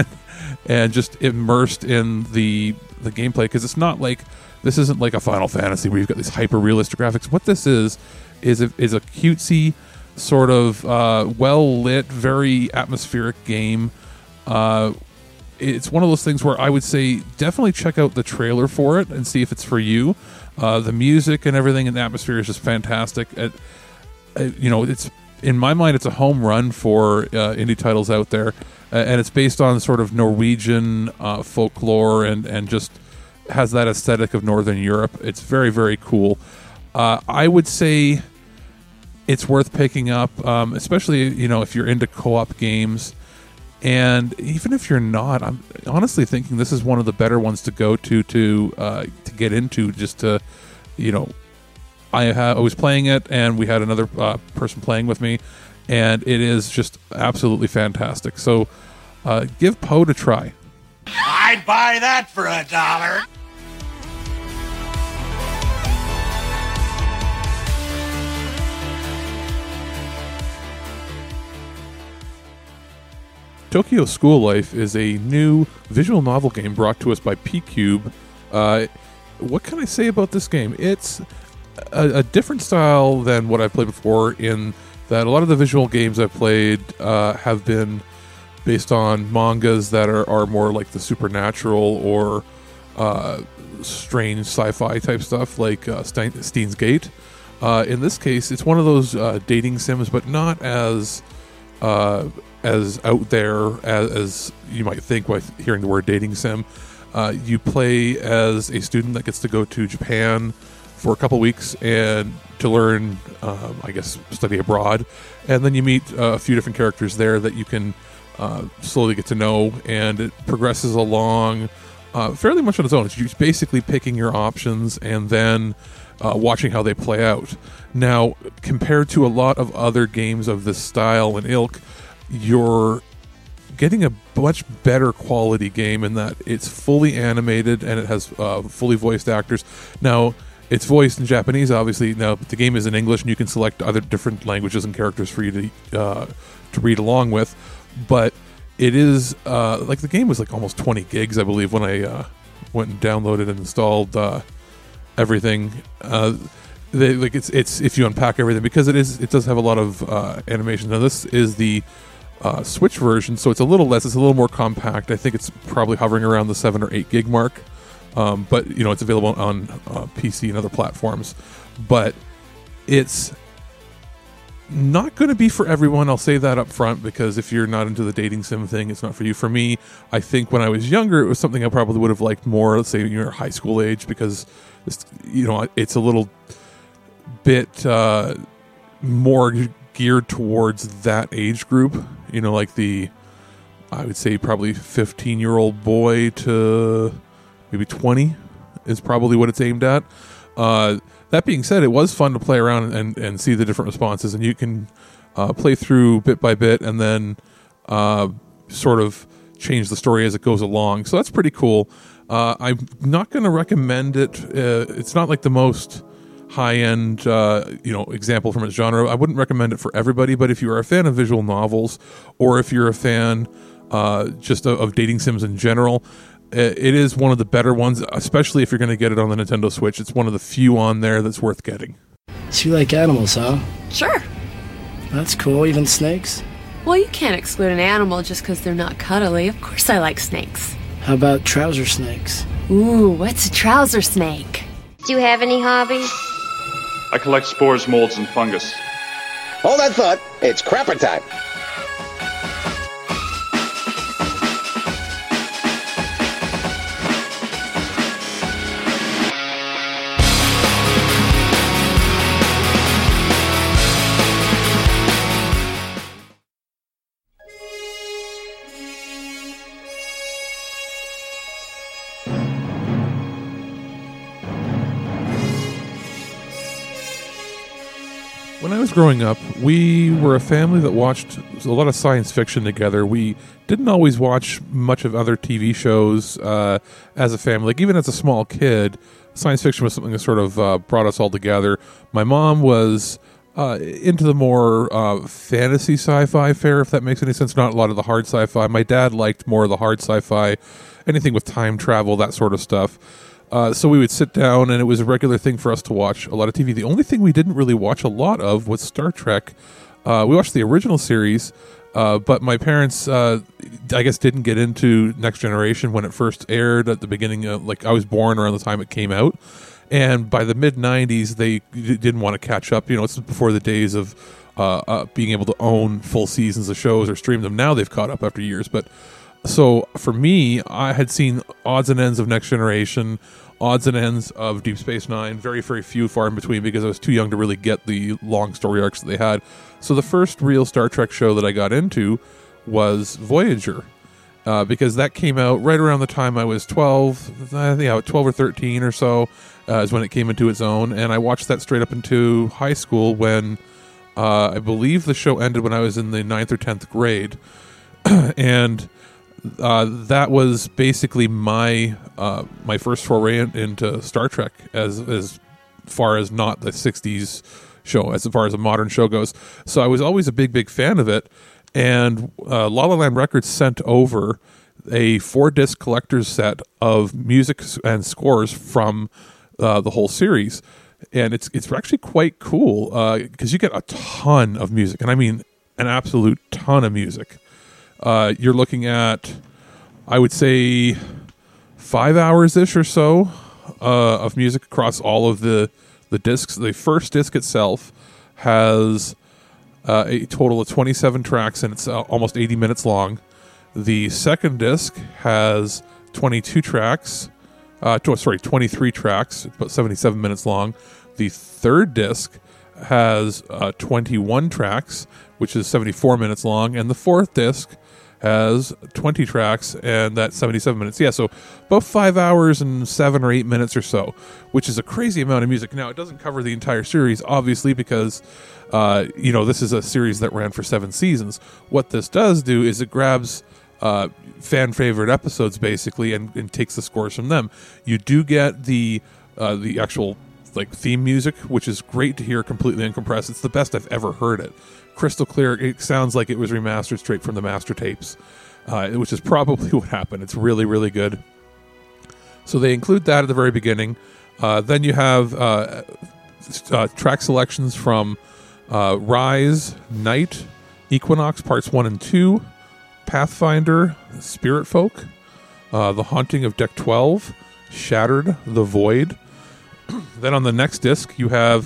and just immersed in the the gameplay, because it's not like, this isn't like a Final Fantasy where you've got these hyper realistic graphics. What this is is a, is a cutesy sort of uh, well lit, very atmospheric game. Uh, it's one of those things where I would say definitely check out the trailer for it and see if it's for you. Uh, the music and everything in the atmosphere is just fantastic. It, it, you know, it's, in my mind, it's a home run for uh, indie titles out there, uh, and it's based on sort of Norwegian uh, folklore and, and just has that aesthetic of Northern Europe. It's very, very cool. Uh, I would say it's worth picking up, um, especially, you know, if you're into co-op games. And even if you're not, I'm honestly thinking this is one of the better ones to go to to uh, to get into. Just to, you know, I, ha- I was playing it, and we had another uh, person playing with me, and it is just absolutely fantastic. So, uh, give Pode a try. I'd buy that for a dollar. Tokyo School Life is a new visual novel game brought to us by P-Cube. Uh, what can I say about this game? It's a, a different style than what I've played before, in that a lot of the visual games I've played uh, have been based on mangas that are, are more like the supernatural or uh, strange sci-fi type stuff, like uh, Steins Gate. Uh, in this case, it's one of those uh, dating sims, but not as... Uh, as out there as, as you might think by hearing the word dating sim. Uh, you play as a student that gets to go to Japan for a couple weeks and to learn, um, I guess, study abroad. And then you meet uh, a few different characters there that you can uh, slowly get to know, and it progresses along uh, fairly much on its own. It's just basically picking your options and then uh, watching how they play out. Now, compared to a lot of other games of this style and ilk, you're getting a much better quality game in that it's fully animated and it has uh, fully voiced actors. Now, it's voiced in Japanese, obviously. Now, the game is in English, and you can select other different languages and characters for you to uh, to read along with. But it is uh, like the game was like almost twenty gigs, I believe, when I uh, went and downloaded and installed uh, everything. Uh, they, like it's it's if you unpack everything, because it is it does have a lot of uh, animation. Now, this is the uh, Switch version, so it's a little less. It's a little more compact. I think it's probably hovering around the seven or eight gig mark. Um, but, you know, it's available on uh, P C and other platforms. But it's not going to be for everyone. I'll say that up front, because if you're not into the dating sim thing, it's not for you. For me, I think when I was younger, it was something I probably would have liked more, let's say, when you're high school age, because, it's, you know, it's a little bit uh, more geared towards that age group. You know, like the, I would say probably fifteen-year-old boy to maybe twenty is probably what it's aimed at. Uh, that being said, it was fun to play around and, and see the different responses, and you can uh, play through bit by bit and then uh, sort of change the story as it goes along. So that's pretty cool. Uh, I'm not going to recommend it. Uh, it's not like the most high-end uh, you know, example from its genre. I wouldn't recommend it for everybody, but if you're a fan of visual novels, or if you're a fan uh, just of, of dating sims in general, it is one of the better ones, especially if you're going to get it on the Nintendo Switch. It's one of the few on there that's worth getting. So you like animals, huh? Sure. That's cool. Even snakes? Well, you can't exclude an animal just because they're not cuddly. Of course I like snakes. How about trouser snakes? Ooh, what's a trouser snake? Do you have any hobbies? I collect spores, molds, and fungus. Hold that thought. It's crapper time. When I was growing up, we were a family that watched a lot of science fiction together. We didn't always watch much of other T V shows uh, as a family. Like, even as a small kid, science fiction was something that sort of uh, brought us all together. My mom was uh, into the more uh, fantasy sci-fi fare, if that makes any sense. Not a lot of the hard sci-fi. My dad liked more of the hard sci-fi, anything with time travel, that sort of stuff. Uh, so we would sit down, and it was a regular thing for us to watch a lot of T V. The only thing we didn't really watch a lot of was Star Trek. Uh, we watched the original series, uh, but my parents, uh, I guess, didn't get into Next Generation when it first aired at the beginning. Of, like, I was born around the time it came out, and by the mid nineties, they d- didn't want to catch up. You know, it's before the days of uh, uh, being able to own full seasons of shows or stream them. Now they've caught up after years, but so for me, I had seen odds and ends of Next Generation, odds and ends of Deep Space Nine, very, very few far in between, because I was too young to really get the long story arcs that they had. So the first real Star Trek show that I got into was Voyager, uh, because that came out right around the time I was twelve, I think I was twelve or thirteen or so, uh, is when it came into its own, and I watched that straight up into high school when uh, I believe the show ended when I was in the ninth or tenth grade, and Uh, that was basically my uh, my first foray in, into Star Trek, as as far as not the sixties show, as far as a modern show goes. So I was always a big, big fan of it. And uh, La La Land Records sent over a four-disc collector's set of music and scores from uh, the whole series. And it's it's actually quite cool, because uh, you get a ton of music. And I mean an absolute ton of music. Uh, you're looking at, I would say, five hours-ish or so uh, of music across all of the, the discs. The first disc itself has uh, a total of twenty-seven tracks, and it's uh, almost eighty minutes long. The second disc has twenty-two tracks. Uh, to, sorry, twenty-three tracks, about seventy-seven minutes long. The third disc has uh, twenty-one tracks, which is seventy-four minutes long, and the fourth disc has twenty tracks, and that's seventy-seven minutes. Yeah, so about five hours and seven or eight minutes or so, which is a crazy amount of music. Now, it doesn't cover the entire series, obviously, because uh, you know, this is a series that ran for seven seasons. What this does do is it grabs uh, fan favorite episodes, basically, and, and takes the scores from them. You do get the uh, the actual like theme music, which is great to hear completely uncompressed. It's the best I've ever heard it. Crystal clear. It sounds like it was remastered straight from the master tapes, uh, which is probably what happened. It's really, really good. So they include that at the very beginning. Uh, then you have uh, uh, track selections from uh, Rise, Night, Equinox Parts one and two, Pathfinder, Spirit Folk, uh, The Haunting of Deck twelve, Shattered, The Void. Then on the next disc, you have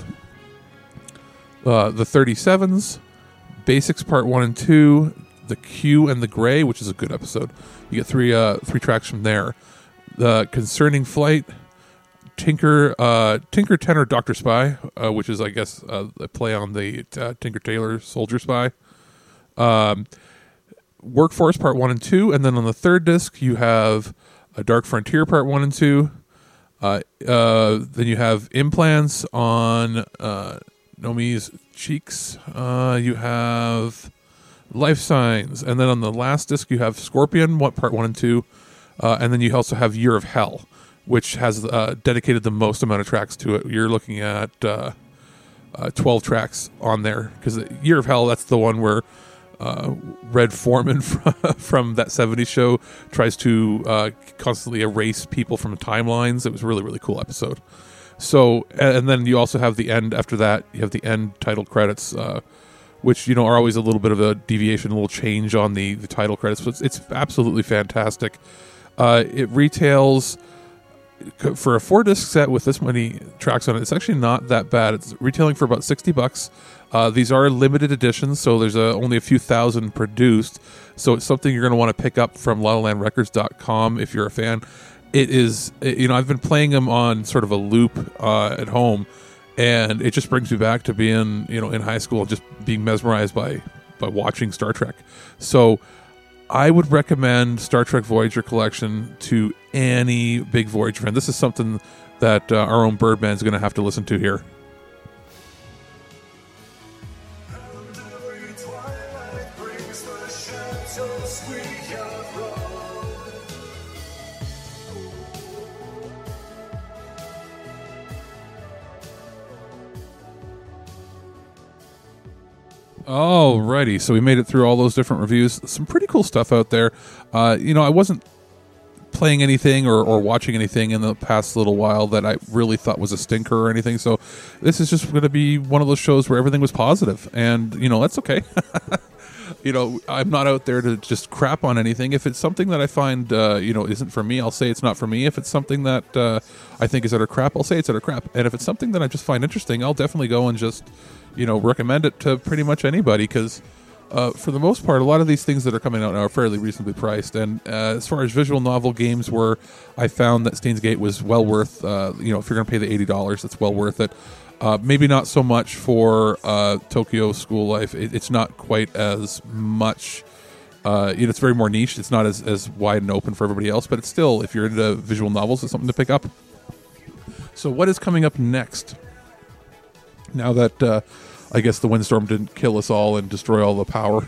uh, the thirty-sevens, Basics Part one and two, The Q and the Gray, which is a good episode. You get three uh, three tracks from there. The Concerning Flight, Tinker uh, Tinker Tenor Doctor Spy, uh, which is, I guess, uh, a play on the uh, Tinker Tailor Soldier Spy. Um, Workforce Part one and two, and then on the third disc, you have a Dark Frontier Part one and two. Uh, uh, then you have Implants on uh, Nomi's Cheeks. Uh, you have Life Signs. And then on the last disc, you have Scorpion, what part one and two. Uh, and then you also have Year of Hell, which has uh, dedicated the most amount of tracks to it. You're looking at uh, uh, twelve tracks on there. Because Year of Hell, that's the one where Uh, Red Foreman from, from that seventies show tries to uh, constantly erase people from timelines. It was a really, really cool episode. So, and then you also have the end after that. You have the end title credits, uh, which, you know, are always a little bit of a deviation, a little change on the, the title credits. But it's, it's absolutely fantastic. Uh, it retails for a four disc set with this many tracks on it. It's actually not that bad. It's retailing for about sixty bucks. Uh, these are limited editions, so there's a, only a few thousand produced. So it's something you're going to want to pick up from La La Land Records dot com if you're a fan. It is, you know, I've been playing them on sort of a loop uh, at home, and it just brings me back to being, you know, in high school, just being mesmerized by by watching Star Trek. So I would recommend Star Trek Voyager Collection to any big Voyager fan. This is something that uh, our own Birdman is going to have to listen to here. Alrighty, so we made it through all those different reviews. Some pretty cool stuff out there. Uh, you know, I wasn't playing anything or, or watching anything in the past little while that I really thought was a stinker or anything. So this is just going to be one of those shows where everything was positive, and you know, that's okay. You know, I'm not out there to just crap on anything. If it's something that I find, uh, you know, isn't for me, I'll say it's not for me. If it's something that uh, I think is utter crap, I'll say it's utter crap. And if it's something that I just find interesting, I'll definitely go and just, you know, recommend it to pretty much anybody. Because uh, for the most part, a lot of these things that are coming out now are fairly reasonably priced. And uh, as far as visual novel games were, I found that Steins Gate was well worth, uh, you know, if you're going to pay the eighty dollars, it's well worth it. Uh, maybe not so much for uh, Tokyo School Life. It, it's not quite as much. Uh, you know, it's very more niche. It's not as, as wide and open for everybody else. But it's still, if you're into visual novels, it's something to pick up. So what is coming up next? Now that uh, I guess the windstorm didn't kill us all and destroy all the power,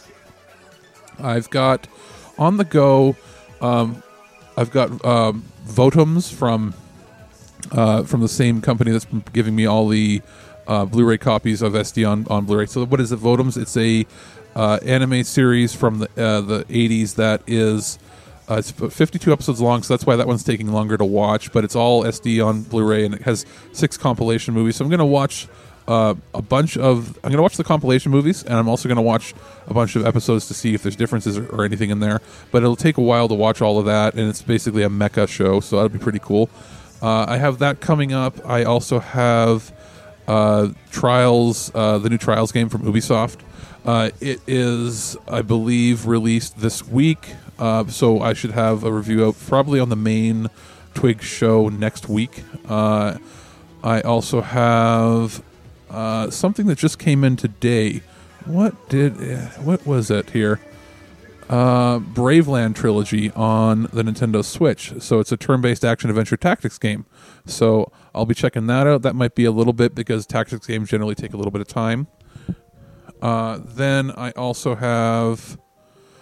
I've got on the go. Um, I've got um, Votums from. Uh, from the same company that's been giving me all the uh, Blu-ray copies of S D on, on Blu-ray. So what is it, Votums? It's a uh, anime series from the uh, the eighties that is uh, it's fifty-two episodes long, so that's why that one's taking longer to watch. But it's all S D on Blu-ray, and it has six compilation movies. So I'm going to watch uh, a bunch of... I'm going to watch the compilation movies, and I'm also going to watch a bunch of episodes to see if there's differences or, or anything in there. But it'll take a while to watch all of that, and it's basically a mecha show, so that'll be pretty cool. Uh, I have that coming up. I also have uh, Trials, uh, the new Trials game from Ubisoft. Uh, it is, I believe, released this week, uh, so I should have a review out probably on the main Twig show next week. Uh, I also have uh, something that just came in today. What did? What was it here? Uh, Braveland trilogy on the Nintendo Switch. So it's a turn-based action-adventure tactics game. So I'll be checking that out. That might be a little bit because tactics games generally take a little bit of time. Uh, then I also have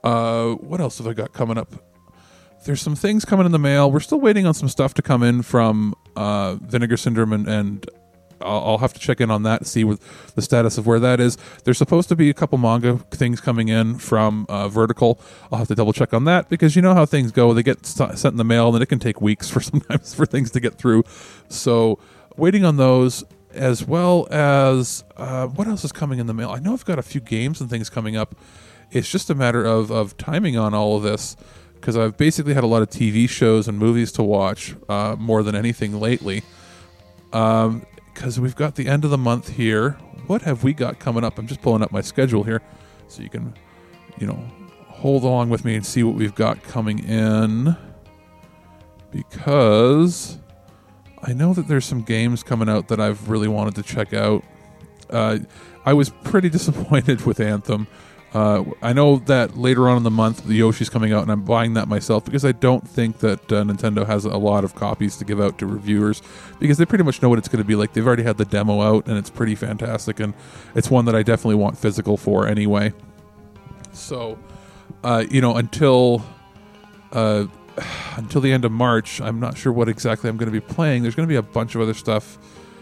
Uh, what else have I got coming up? There's some things coming in the mail. We're still waiting on some stuff to come in from uh, Vinegar Syndrome, and, and I'll, I'll have to check in on that to see what the status of where that is. There's supposed to be a couple manga things coming in from uh, Vertical. I'll have to double check on that because you know how things go. They get st- sent in the mail, and then it can take weeks for sometimes for things to get through. So waiting on those, as well as uh, what else is coming in the mail? I know I've got a few games and things coming up. It's just a matter of, of timing on all of this because I've basically had a lot of T V shows and movies to watch uh, more than anything lately. Um, because we've got the end of the month here. What have we got coming up? I'm just pulling up my schedule here so you can, you know, hold along with me and see what we've got coming in. Because I know that there's some games coming out that I've really wanted to check out. Uh, I was pretty disappointed with Anthem. Uh, I know that later on in the month, the Yoshi's coming out, and I'm buying that myself because I don't think that uh, Nintendo has a lot of copies to give out to reviewers because they pretty much know what it's going to be like. They've already had the demo out, and it's pretty fantastic, and it's one that I definitely want physical for anyway. So, uh, you know, until uh, until the end of March, I'm not sure what exactly I'm going to be playing. There's going to be a bunch of other stuff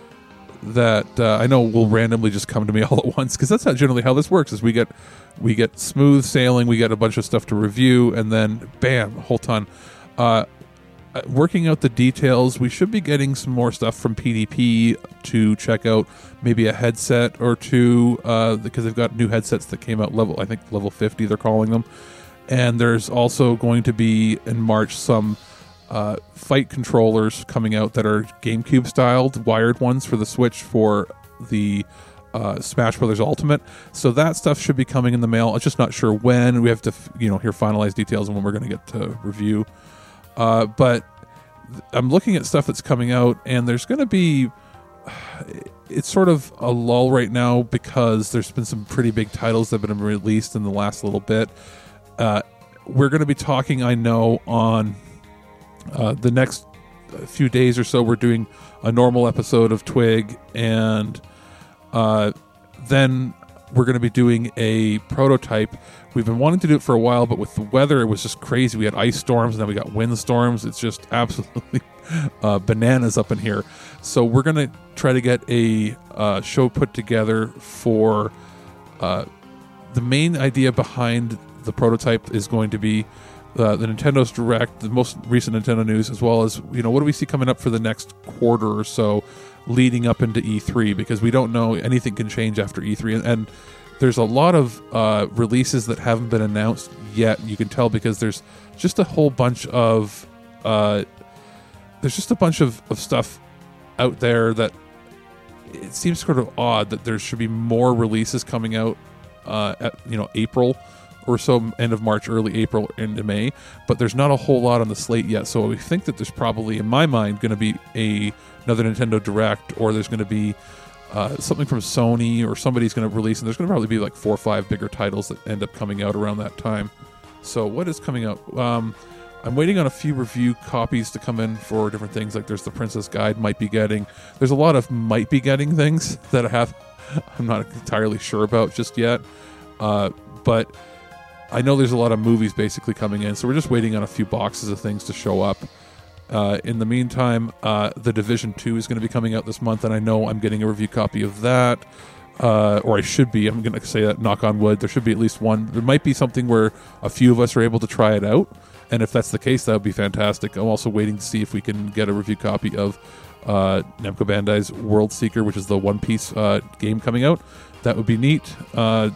that uh, I know will randomly just come to me all at once because that's how generally how this works is we get we get smooth sailing, we get a bunch of stuff to review, and then bam, a whole ton. Uh, working out the details, we should be getting some more stuff from P D P to check out, maybe a headset or two uh, because they've got new headsets that came out level, I think level fifty they're calling them, and there's also going to be in March some Uh, fight controllers coming out that are GameCube styled, wired ones for the Switch for the uh, Smash Brothers Ultimate. So that stuff should be coming in the mail. I'm just not sure when. We have to, you know, hear finalized details on when we're going to get to review. Uh, but I'm looking at stuff that's coming out, and there's going to be. It's sort of a lull right now because there's been some pretty big titles that have been released in the last little bit. Uh, we're going to be talking, I know, on. Uh, the next few days or so, we're doing a normal episode of Twig, and uh, then we're going to be doing a prototype. We've been wanting to do it for a while, but with the weather, it was just crazy. We had ice storms, and then we got wind storms. It's just absolutely uh, bananas up in here. So we're going to try to get a uh, show put together for uh, the main idea behind the prototype is going to be Uh, the Nintendo's Direct, the most recent Nintendo news, as well as, you know, what do we see coming up for the next quarter or so leading up into E three, because we don't know, anything can change after E three, and, and there's a lot of uh, releases that haven't been announced yet. You can tell because there's just a whole bunch of uh, there's just a bunch of, of stuff out there that it seems sort of odd that there should be more releases coming out uh, at, you know, April or so, end of March, early April, into May, but there's not a whole lot on the slate yet. So we think that there's probably, in my mind, going to be a another Nintendo Direct, or there's going to be uh, something from Sony, or somebody's going to release, and there's going to probably be like four or five bigger titles that end up coming out around that time. So what is coming out? Um, I'm waiting on a few review copies to come in for different things. Like there's the Princess Guide might be getting. There's a lot of might be getting things that I have. I'm not entirely sure about just yet, uh, but. I know there's a lot of movies basically coming in, so we're just waiting on a few boxes of things to show up. Uh, in the meantime, uh, The Division two is going to be coming out this month, and I know I'm getting a review copy of that, uh, or I should be. I'm going to say that, knock on wood. There should be at least one. There might be something where a few of us are able to try it out, and if that's the case, that would be fantastic. I'm also waiting to see if we can get a review copy of uh, Namco Bandai's World Seeker, which is the One Piece uh, game coming out. That would be neat. Uh,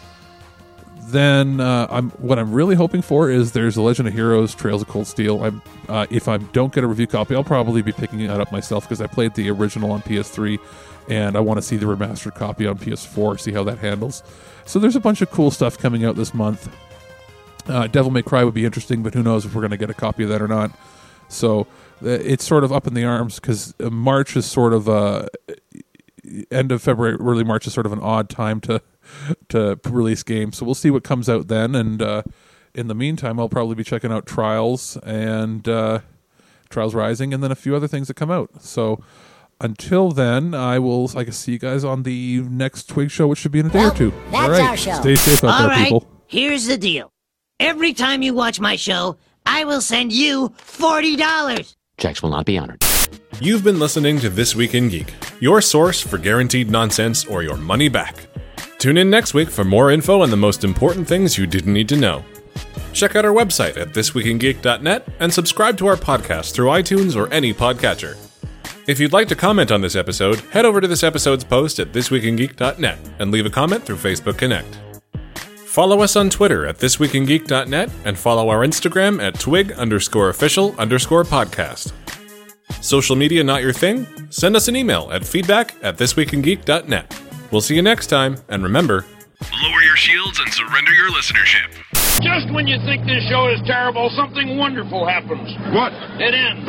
Then uh, I'm what I'm really hoping for is there's The Legend of Heroes Trails of Cold Steel. I'm uh, if I don't get a review copy, I'll probably be picking it up myself because I played the original on P S three, and I want to see the remastered copy on P S four, see how that handles. So there's a bunch of cool stuff coming out this month. Uh, Devil May Cry would be interesting, but who knows if we're going to get a copy of that or not. So uh, it's sort of up in the arms because March is sort of uh, end of February, early March is sort of an odd time to. to release games, so we'll see what comes out then, and uh, in the meantime I'll probably be checking out Trials and uh, Trials Rising, and then a few other things that come out. So until then, I will I can see you guys on the next Twig show, which should be in a day well, or two. That's All right, our show. Stay safe out All there, right, people. Here's the deal. Every time you watch my show, I will send you forty dollars. Checks will not be honored. You've been listening to This Week in Geek, your source for guaranteed nonsense or your money back. Tune in next week for more info on the most important things you didn't need to know. Check out our website at this week in geek dot net and subscribe to our podcast through iTunes or any podcatcher. If you'd like to comment on this episode, head over to this episode's post at this week in geek dot net and leave a comment through Facebook Connect. Follow us on Twitter at this week in geek dot net and follow our Instagram at twig underscore official underscore podcast. Social media not your thing? Send us an email at feedback at this week in geek dot net. We'll see you next time, and remember, lower your shields and surrender your listenership. Just when you think this show is terrible, something wonderful happens. What? It ends.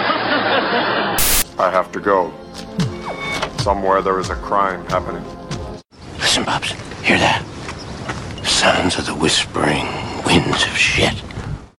I have to go. Somewhere there is a crime happening. Listen, Bubs, hear that? Sounds of the whispering winds of shit.